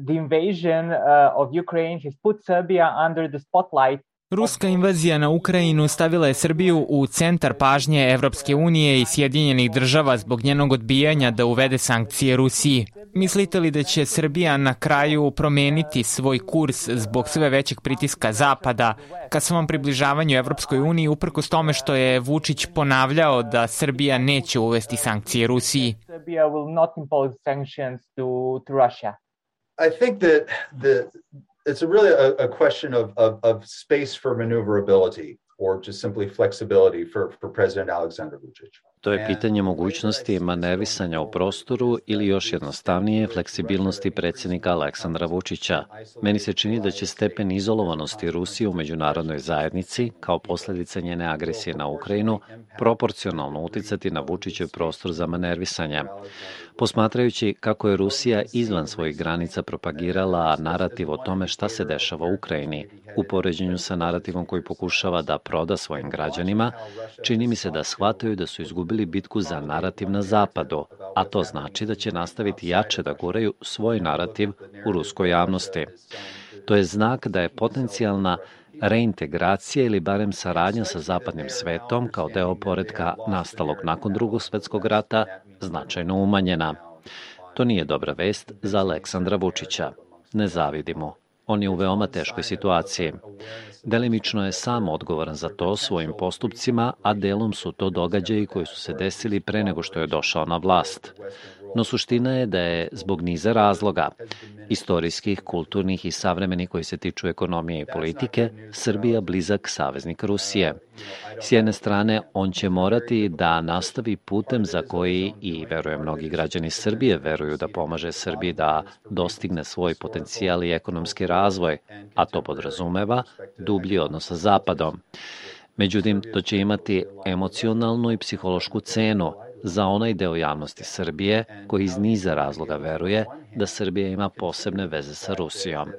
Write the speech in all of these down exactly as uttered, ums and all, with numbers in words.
the invasion uh, of Ukraine has put Serbia under the spotlight. Ruska invazija na Ukrajinu stavila je Srbiju u centar pažnje Evropske unije i Sjedinjenih država zbog njenog odbijanja da uvede sankcije Rusiji. Mislite li da će Srbija na kraju promeniti svoj kurs zbog sve većeg pritiska Zapada ka svom približavanju Evropskoj uniji, uprkos tome što je Vučić ponavljao da Srbija neće uvesti sankcije Rusiji? Serbia will not impose sanctions to, to Russia. I think that the it's a really a, a question of, of, of space for maneuverability or just simply flexibility for, for President Aleksandar Vučić. To je pitanje mogućnosti manevisanja u prostoru ili još jednostavnije fleksibilnosti predsjednika Aleksandra Vučića. Meni se čini da će stepen izolovanosti Rusije u međunarodnoj zajednici kao posljedica njene agresije na Ukrajinu proporcionalno uticati na Vučićev prostor za manervisanje. Posmatrajući kako je Rusija izvan svojih granica propagirala narativ o tome šta se dešava u Ukrajini, u poređenju sa narativom koji pokušava da proda svojim građanima, čini mi se da shvataju da su izgubili bitku za narativ na zapadu, a to znači da će nastaviti jače da guraju svoj narativ u ruskoj javnosti. To je znak da je potencijalna reintegracija ili barem saradnja sa zapadnim svetom kao deo poretka nastalog nakon Drugog svjetskog rata značajno umanjena. To nije dobra vest za Aleksandra Vučića. Ne zavidimo. On je u veoma teškoj situaciji. Delimično je sam odgovoran za to svojim postupcima, a delom su to događaji koji su se desili pre nego što je došao na vlast. No suština je da je zbog niza razloga, istorijskih, kulturnih i savremenih koji se tiču ekonomije i politike, Srbija blizak saveznik Rusije. S jedne strane, on će morati da nastavi putem za koji i, verujem, mnogi građani Srbije veruju da pomaže Srbiji da dostigne svoj potencijal i ekonomski razvoj, a to podrazumeva dublji odnos sa Zapadom. Međutim, to će imati emocionalnu i psihološku cenu za onaj deo javnosti Srbije koji iz niza razloga veruje da Srbija ima posebne veze sa Rusijom.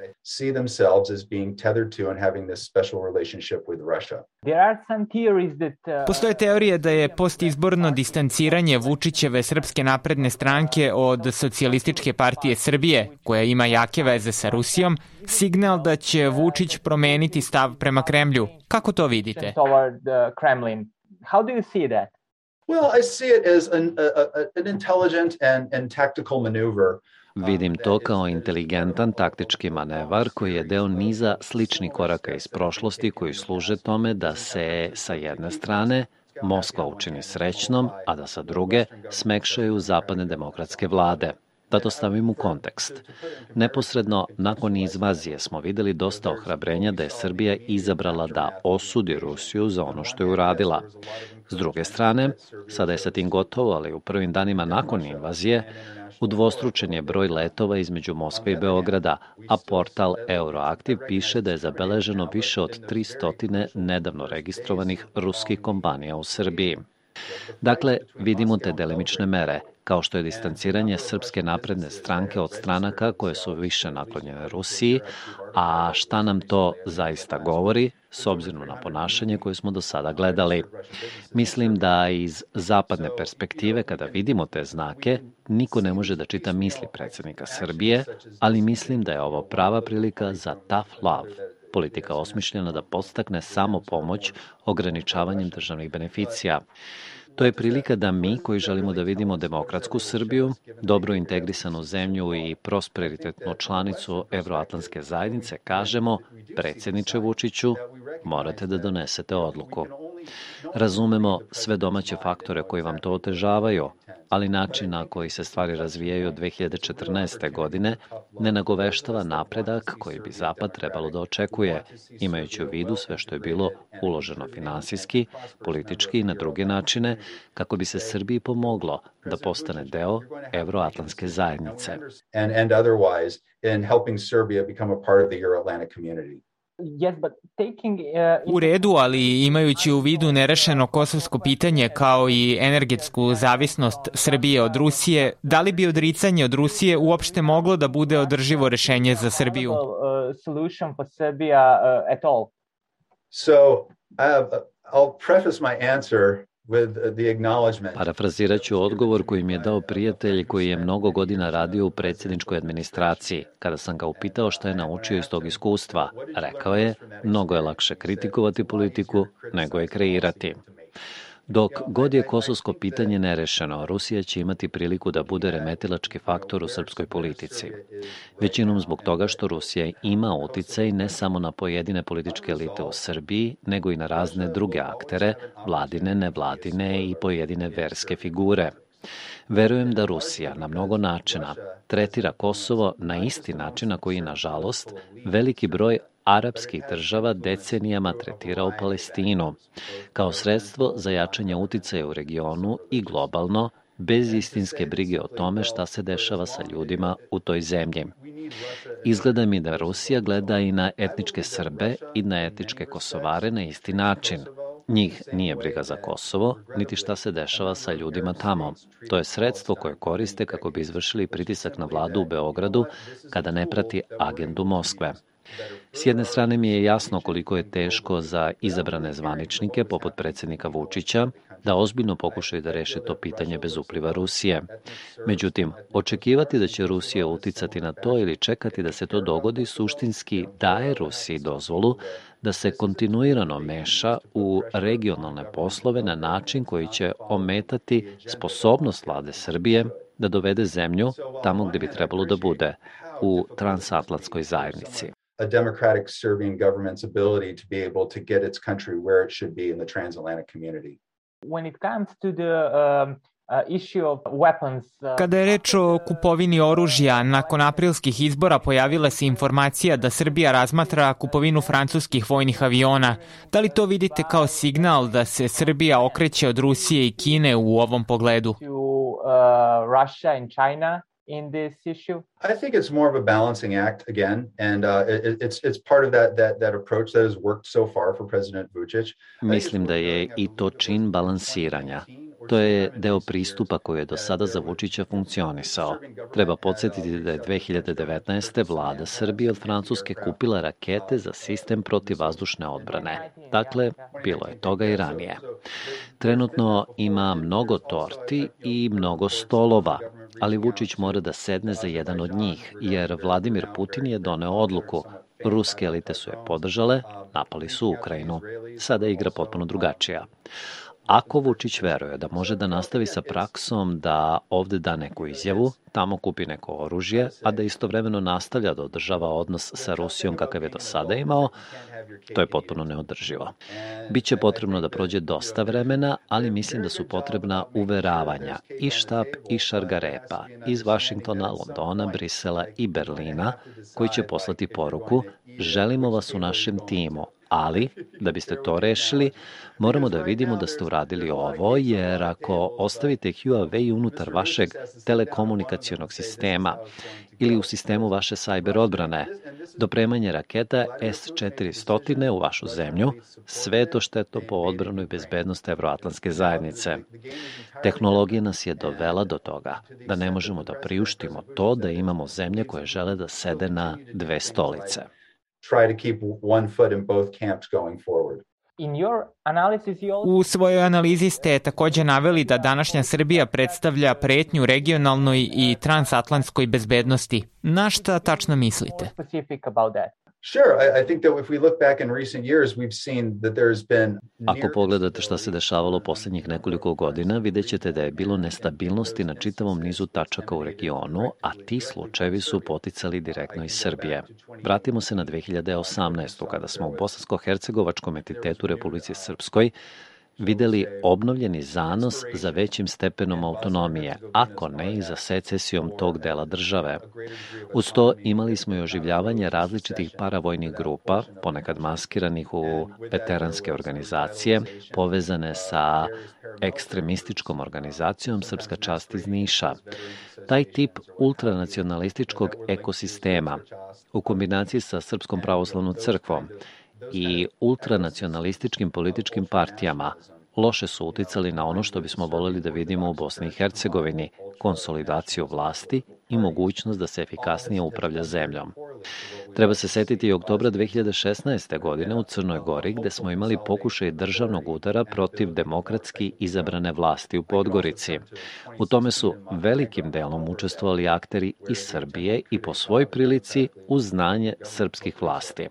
Postoje teorije da je postizborno distanciranje Vučićeve Srpske napredne stranke od Socijalističke partije Srbije, koja ima jake veze sa Rusijom, signal da će Vučić promeniti stav prema Kremlju. Kako to vidite? How do you see that? Well, I see it as an, a, an intelligent and, and tactical maneuver. Vidim to kao inteligentan taktički manevar koji je deo niza sličnih koraka iz prošlosti koji služe tome da se sa jedne strane Moskva učini srećnom, a da sa druge smekšaju zapadne demokratske vlade. Da to stavim u kontekst. Neposredno nakon invazije smo videli dosta ohrabrenja da je Srbija izabrala da osudi Rusiju za ono što je uradila. S druge strane, sada je sa tim gotovo, ali u prvim danima nakon invazije udvostručen je broj letova između Moskve i Beograda, a portal Euroaktiv piše da je zabeleženo više od tristo nedavno registrovanih ruskih kompanija u Srbiji. Dakle, vidimo te delimične mere, kao što je distanciranje Srpske napredne stranke od stranaka koje su više naklonjene Rusiji, a šta nam to zaista govori, s obzirom na ponašanje koje smo do sada gledali. Mislim da iz zapadne perspektive, kada vidimo te znake, niko ne može da čita misli predsjednika Srbije, ali mislim da je ovo prava prilika za tough love. Politika osmišljena da podstakne samo pomoć ograničavanjem državnih beneficija. To je prilika da mi, koji želimo da vidimo demokratsku Srbiju, dobro integrisanu zemlju i prosperitetnu članicu Evroatlantske zajednice, kažemo, predsjedniče Vučiću, morate da donesete odluku. Razumemo sve domaće faktore koji vam to otežavaju, ali način na koji se stvari razvijaju od dve hiljade četrnaeste. godine ne nagoveštava napredak koji bi Zapad trebalo da očekuje, imajući u vidu sve što je bilo uloženo finansijski, politički i na druge načine, kako bi se Srbiji pomoglo da postane deo Evroatlantske zajednice. U redu, ali imajući u vidu nerešeno kosovsko pitanje kao i energetsku zavisnost Srbije od Rusije, da li bi odricanje od Rusije uopšte moglo da bude održivo rešenje za Srbiju? So, uh, I'll preface my answer Parafrazirat ću odgovor koji mi je dao prijatelj koji je mnogo godina radio u predsjedničkoj administraciji. Kada sam ga upitao šta je naučio iz tog iskustva, rekao je, mnogo je lakše kritikovati politiku nego je kreirati. Dok god je kosovsko pitanje nerešeno, Rusija će imati priliku da bude remetilački faktor u srpskoj politici. Većinom zbog toga što Rusija ima uticaj ne samo na pojedine političke elite u Srbiji, nego i na razne druge aktere, vladine, nevladine i pojedine verske figure. Verujem da Rusija na mnogo načina tretira Kosovo na isti način na koji, nažalost, veliki broj arapskih država decenijama tretirao Palestinu, kao sredstvo za jačanje uticaja u regionu i globalno, bez istinske brige o tome šta se dešava sa ljudima u toj zemlji. Izgleda mi da Rusija gleda i na etničke Srbe i na etničke Kosovare na isti način. Njih nije briga za Kosovo, niti šta se dešava sa ljudima tamo. To je sredstvo koje koriste kako bi izvršili pritisak na vladu u Beogradu kada ne prati agendu Moskve. S jedne strane mi je jasno koliko je teško za izabrane zvaničnike, poput predsjednika Vučića, da ozbiljno pokušaju da reše to pitanje bez upliva Rusije. Međutim, očekivati da će Rusija uticati na to ili čekati da se to dogodi suštinski daje Rusiji dozvolu da se kontinuirano meša u regionalne poslove na način koji će ometati sposobnost vlade Srbije da dovede zemlju tamo gde bi trebalo da bude, u transatlantskoj zajednici. A democratic Serbian government's ability to be able to get its country where it should be in the transatlantic community. When it comes to the um, uh, issue of weapons, uh, Kada je reč o kupovini oružja, nakon aprilskih izbora pojavila se informacija da Srbija razmatra kupovinu francuskih vojnih aviona. Da li to vidite kao signal da se Srbija okreće od Rusije i Kine u ovom pogledu? to uh, Russia and China in this issue? I think it's more of a balancing act again, and uh, it, it's it's part of that that that approach that has worked so far for President Vučić. Mislim da je i to čin balansiranja. To je deo pristupa koji je do sada za Vučića funkcionisao. Treba podsjetiti da je dve hiljade devetnaeste. vlada Srbije od Francuske kupila rakete za sistem protivvazdušne odbrane. Dakle, bilo je toga i ranije. Trenutno ima mnogo torti i mnogo stolova, ali Vučić mora da sedne za jedan od njih, jer Vladimir Putin je doneo odluku. Ruske elite su je podržale, napali su Ukrajinu. Sada je igra potpuno drugačija. Ako Vučić veruje da može da nastavi sa praksom da ovde da neku izjavu, tamo kupi neko oružje, a da istovremeno nastavlja da održava odnos sa Rusijom kakav je do sada imao, to je potpuno neodrživo. Biće potrebno da prođe dosta vremena, ali mislim da su potrebna uveravanja i Štab i Šargarepa iz Vašingtona, Londona, Brisela i Berlina, koji će poslati poruku: želimo vas u našem timu, ali da biste to rešili, moramo da vidimo da ste uradili ovo, jer ako ostavite Huawei unutar vašeg telekomunikacionog sistema ili u sistemu vaše sajber odbrane, dopremanje raketa S četiristo u vašu zemlju, sve to štetno po odbranu i bezbednost evroatlantske zajednice. Tehnologija nas je dovela do toga da ne možemo da priuštimo to da imamo zemlje koje žele da sede na dve stolice. Try to keep one foot in both camps going forward. In your analysis, you also U svojoj analizi ste takođe naveli da današnja Srbija predstavlja pretnju regionalnoj i transatlantskoj bezbednosti. Na šta tačno mislite? more specific about that. Sure, I, I think that if we look back in recent years, we've seen that there's been Ako pogledate šta se dešavalo poslednjih nekoliko godina, vidjet ćete da je bilo nestabilnosti na čitavom nizu tačaka u regionu, a ti slučajevi su poticali direktno iz Srbije. Vratimo se na dve hiljade osamnaestu. kada smo u Bosansko-hercegovačkom entitetu Republici Srpskoj videli obnovljeni zanos za većim stepenom autonomije, ako ne i za secesijom tog dela države. Uz to imali smo i oživljavanje različitih paravojnih grupa, ponekad maskiranih u veteranske organizacije, povezane sa ekstremističkom organizacijom Srpska čast iz Niša. Taj tip ultranacionalističkog ekosistema u kombinaciji sa Srpskom pravoslavnom crkvom i ultranacionalističkim političkim partijama loše su uticali na ono što bismo voljeli da vidimo u Bosni i Hercegovini, konsolidaciju vlasti i mogućnost da se efikasnije upravlja zemljom. Treba se setiti i oktobra dve hiljade šesnaeste. godine u Crnoj Gori, gde smo imali pokušaj državnog udara protiv demokratski izabrane vlasti u Podgorici. U tome su velikim delom učestvovali akteri iz Srbije i po svoj prilici uz znanje srpskih vlasti.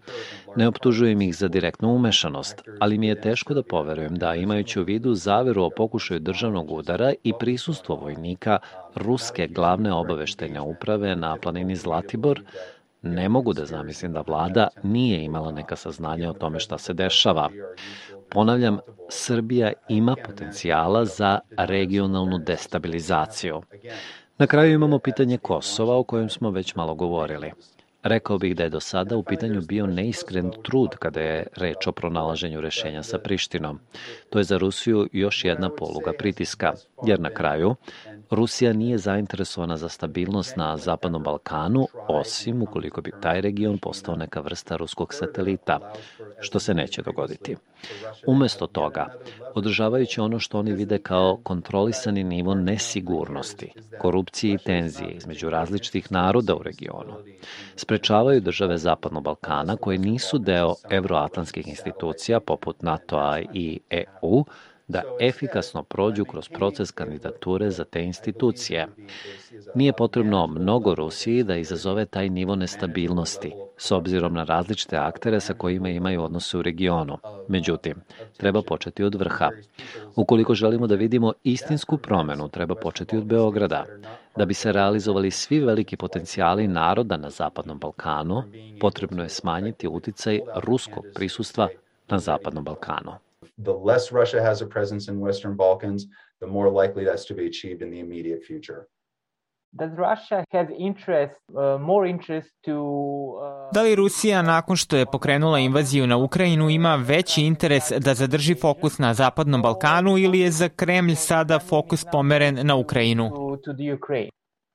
Ne optužujem ih za direktnu umešanost, ali mi je teško da poverujem da, imajući u vidu zaveru o pokušaju državnog udara i prisustvo vojnika ruske glavne obaveštajne uprave na planini Zlatibor, ne mogu da zamislim da vlada nije imala neka saznanja o tome šta se dešava. Ponavljam, Srbija ima potencijala za regionalnu destabilizaciju. Na kraju imamo pitanje Kosova, o kojem smo već malo govorili. Rekao bih da je do sada u pitanju bio neiskren trud kada je reč o pronalaženju rešenja sa Prištinom. To je za Rusiju još jedna poluga pritiska, jer na kraju Rusija nije zainteresovana za stabilnost na Zapadnom Balkanu, osim ukoliko bi taj region postao neka vrsta ruskog satelita, što se neće dogoditi. Umesto toga, održavajući ono što oni vide kao kontrolisani nivo nesigurnosti, korupcije i tenzije između različitih naroda u regionu, sprečavaju države Zapadnog Balkana koje nisu deo evroatlantskih institucija poput NATO-a i E U da efikasno prođu kroz proces kandidature za te institucije. Nije potrebno mnogo Rusiji da izazove taj nivo nestabilnosti, s obzirom na različite aktere sa kojima imaju odnose u regionu. Međutim, treba početi od vrha. Ukoliko želimo da vidimo istinsku promenu, treba početi od Beograda. Da bi se realizovali svi veliki potencijali naroda na Zapadnom Balkanu, potrebno je smanjiti uticaj ruskog prisustva na Zapadnom Balkanu. The less Russia has a presence in Western Balkans, the more likely that's to be achieved in the immediate future. Does Russia have interest, uh, more interest to... Uh... Da li Rusija, nakon što je pokrenula invaziju na Ukrajinu, ima veći interes da zadrži fokus na Zapadnom Balkanu ili je za Kremlj sada fokus pomeren na Ukrajinu? To, to the Ukraine.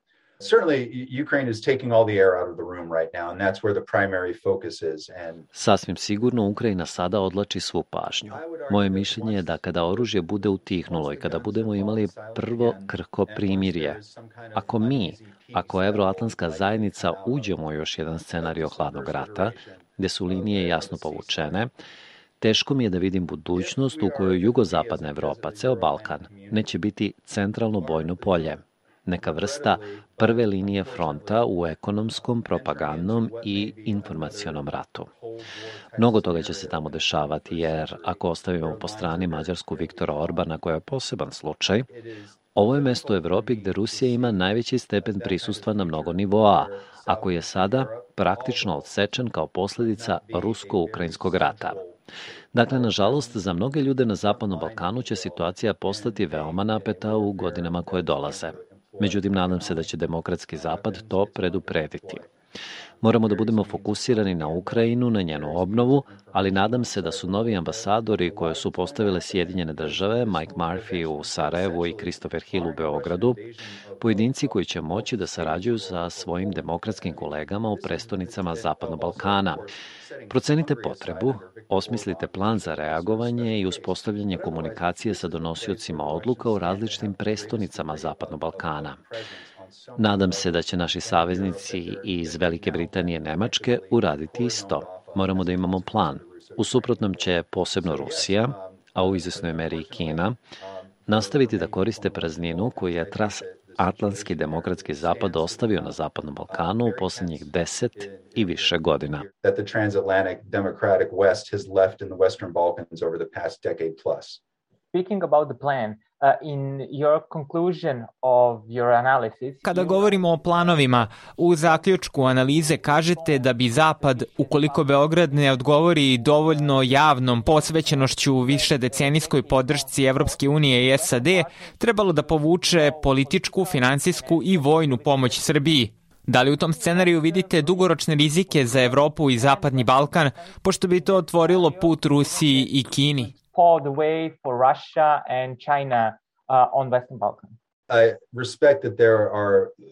Certainly, Ukraine is taking all the air out of the room right now, and that's where the primary focus is. And Sasvim sigurno Ukrajina sada odlači svu pažnju. Moje mišljenje je da kada oružje bude utihnulo i kada budemo imali prvo krhko primirje, ako mi, ako evroatlantska zajednica uđemo u još jedan scenario hladnog rata, gde su linije jasno povučene, teško mi je da vidim budućnost u kojoj jugozapadna Evropa, ceo Balkan, neće biti centralno bojno polje, neka vrsta prve linije fronta u ekonomskom, propagandnom i informacionom ratu. Mnogo toga će se tamo dešavati, jer ako ostavimo po strani Mađarsku Viktora Orbana, koja je poseban slučaj, ovo je mesto u Evropi gde Rusija ima najveći stepen prisustva na mnogo nivoa, a koji je sada praktično odsečen kao posledica rusko-ukrajinskog rata. Dakle, nažalost, za mnoge ljude na Zapadnom Balkanu će situacija postati veoma napeta u godinama koje dolaze. Međutim, nadam se da će demokratski zapad to preduprediti. Moramo da budemo fokusirani na Ukrajinu, na njenu obnovu, ali nadam se da su novi ambasadori koje su postavile Sjedinjene države, Mike Murphy u Sarajevu i Christopher Hill u Beogradu, pojedinci koji će moći da sarađuju sa svojim demokratskim kolegama u prestonicama Zapadnog Balkana. Procenite potrebu, osmislite plan za reagovanje i uspostavljanje komunikacije sa donosiocima odluka u različitim prestonicama Zapadnog Balkana. Nadam se da će naši saveznici iz Velike Britanije i Nemačke uraditi isto. Moramo da imamo plan. U suprotnom će posebno Rusija, a u izvesnoj meri i Kina, nastaviti da koriste prazninu koju je transatlantski demokratski zapad ostavio na Zapadnom Balkanu u poslednjih deset i više godina. that the transatlantic democratic West has left in the Western Balkans over the past decade plus. Speaking about the plan, uh, in your conclusion of your analysis... Kada govorimo o planovima, u zaključku analize kažete da bi Zapad, ukoliko Beograd ne odgovori dovoljno javnom posvećenošću više decenijskoj podršci Evropske unije i S A D, trebalo da povuče političku, finansijsku i vojnu pomoć Srbiji. Da li u tom scenariju vidite dugoročne rizike za Evropu i Zapadni Balkan, pošto bi to otvorilo put Rusiji i Kini? The way for Russia and China uh, on Western Balkan. I respect that there are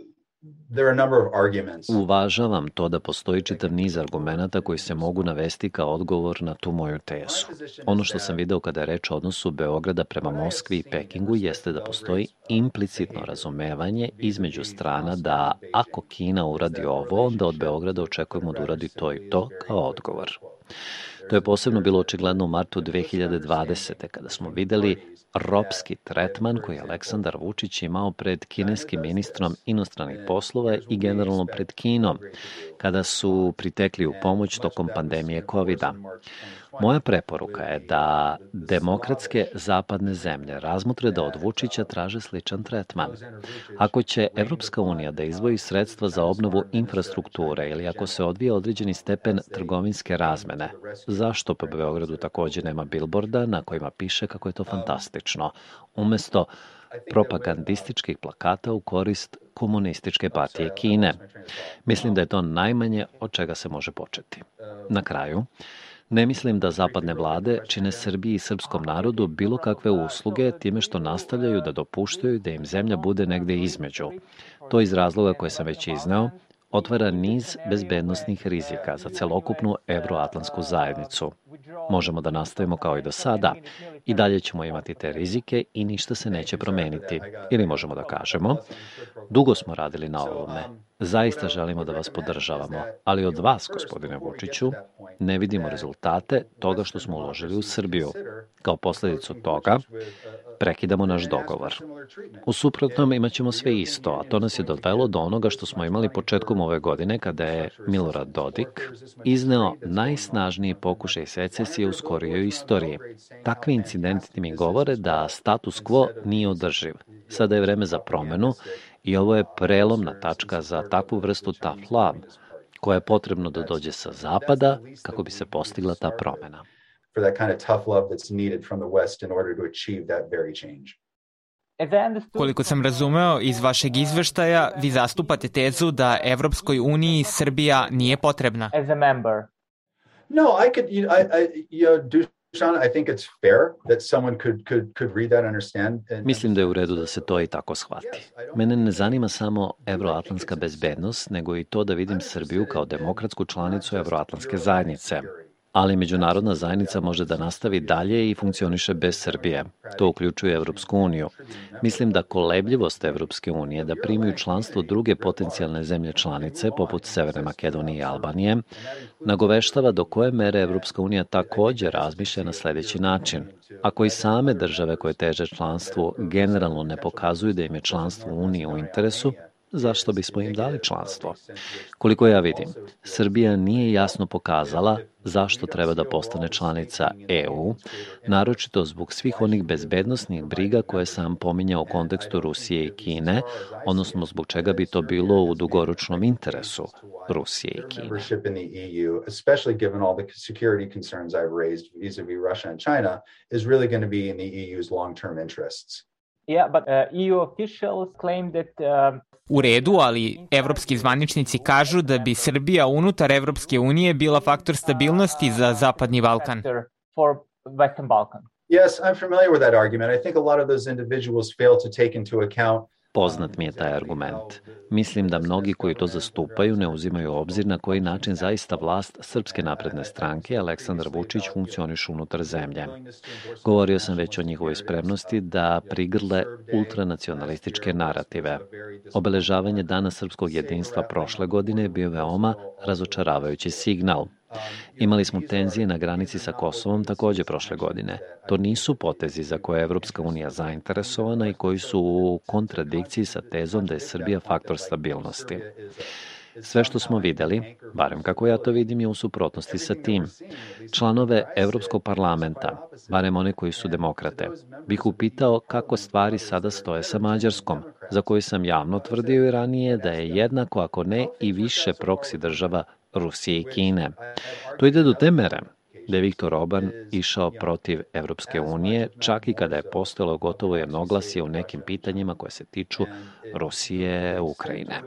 There are a number of arguments. Uvažavam to da postoji čitav niz argumenata koji se mogu navesti kao odgovor na tu moju tezu. Ono što sam video kada je reč o odnosu Beograda prema Moskvi i Pekingu jeste da postoji implicitno razumevanje između strana da ako Kina uradi ovo, onda od Beograda očekujemo da uradi to i to kao odgovor. To je posebno bilo očigledno u martu dve hiljade dvadesete. kada smo videli ropski tretman koji je Aleksandar Vučić imao pred kineskim ministrom inostranih poslova i generalno pred Kinom, kada su pritekli u pomoć tokom pandemije kovida. Moja preporuka je da demokratske zapadne zemlje razmotre da od Vučića traže sličan tretman. Ako će Evropska unija da izdvoji sredstva za obnovu infrastrukture ili ako se odvija određeni stepen trgovinske razmene, zašto po Beogradu takođe nema bilborda na kojima piše kako je to fantastično, umesto propagandističkih plakata u korist Komunističke partije Kine? Mislim da je to najmanje od čega se može početi. Na kraju, ne mislim da zapadne vlade čine Srbiji i srpskom narodu bilo kakve usluge time što nastavljaju da dopuštaju da im zemlja bude negde između. To iz razloga koje sam već izneo, otvara niz bezbednosnih rizika za celokupnu evroatlantsku zajednicu. Možemo da nastavimo kao i do sada. I dalje ćemo imati te rizike i ništa se neće promeniti. Ili možemo da kažemo, dugo smo radili na ovome. Zaista želimo da vas podržavamo, ali od vas, gospodine Vučiću, ne vidimo rezultate toga što smo uložili u Srbiju. Kao posledicu toga, prekidamo naš dogovor. U suprotnom imat ćemo sve isto, a to nas je dovelo do onoga što smo imali početkom ove godine kada je Milorad Dodik izneo najsnažniji pokušaj secesije u skorijoj istoriji. Takvi incidenti mi govore da status quo nije održiv. Sada je vreme za promenu i ovo je prelomna tačka za takvu vrstu tough love, koja je potrebno da dođe sa zapada kako bi se postigla ta promena. For that kind of tough love that's needed from the West in order to achieve that very change. Koliko sam razumeo iz vašeg izveštaja, vi zastupate tezu da Evropskoj uniji Srbija nije potrebna. As a member. No, I could, you know, I, I, you know, Dušan, I think it's fair that someone could, could, could read that and understand. And... Mislim da je u redu da se to i tako shvati. Mene ne zanima samo evroatlantska bezbednost, nego i to da vidim Srbiju kao demokratsku članicu evroatlantske zajednice. Ali međunarodna zajednica može da nastavi dalje i funkcioniše bez Srbije. To uključuje Evropsku uniju. Mislim da kolebljivost Evropske unije da primaju članstvo druge potencijalne zemlje članice, poput Severne Makedonije i Albanije, nagoveštava do koje mere Evropska unija takođe razmišlja na sledeći način. Ako i same države koje teže članstvu generalno ne pokazuju da im je članstvo u Uniji u interesu, zašto bismo im dali članstvo? Koliko ja vidim, Srbija nije jasno pokazala zašto treba da postane članica E U, naročito zbog svih onih bezbednosnih briga koje sam pominjao u kontekstu Rusije i Kine, odnosno zbog čega bi to bilo u dugoročnom interesu Rusije i Kine. Especially given all the security concerns I've raised vis-a-vis Russia and China, is really going to be in the E U's long-term interests. Yeah, but uh, E U officials claim that uh... U redu, ali evropski zvaničnici kažu da bi Srbija unutar Evropske unije bila faktor stabilnosti za Zapadni Balkan. For Western Balkan. Yes, I'm familiar with that argument. I think a lot of those individuals fail to take into account. Poznat mi je taj argument. Mislim da mnogi koji to zastupaju ne uzimaju u obzir na koji način zaista vlast Srpske napredne stranke Aleksandar Vučić funkcioniše unutar zemlje. Govorio sam već o njihovoj spremnosti da prigrle ultranacionalističke narative. Obeležavanje Dana srpskog jedinstva prošle godine je bio veoma razočaravajući signal. Imali smo tenzije na granici sa Kosovom takođe prošle godine. To nisu potezi za koje je Evropska unija zainteresovana i koji su u kontradikciji sa tezom da je Srbija faktor stabilnosti. Sve što smo videli, barem kako ja to vidim, je u suprotnosti sa tim. Članove Evropskog parlamenta, barem one koji su demokrate, bih upitao kako stvari sada stoje sa Mađarskom, za koju sam javno tvrdio i ranije da je jednako, ako ne i više proksi država Rusije i Kine. To ide do te mere da je Viktor Orban išao protiv Evropske unije, čak i kada je postojalo gotovo jednoglasje u nekim pitanjima koje se tiču Rusije, Ukrajine.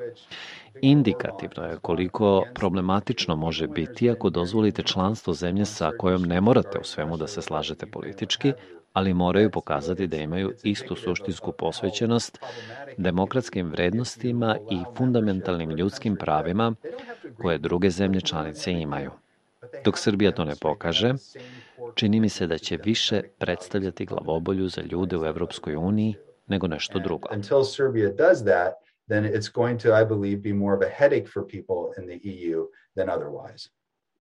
Indikativno je koliko problematično može biti ako dozvolite članstvo zemlje sa kojom ne morate u svemu da se slažete politički, ali moraju pokazati da imaju istu suštinsku posvećenost demokratskim vrednostima i fundamentalnim ljudskim pravima koje druge zemlje članice imaju. Dok Srbija to ne pokaže, čini mi se da će više predstavljati glavobolju za ljude u Evropskoj uniji nego nešto drugo. Until Serbia does that, then it's going to, I believe, be more of a headache for people in the E U than otherwise.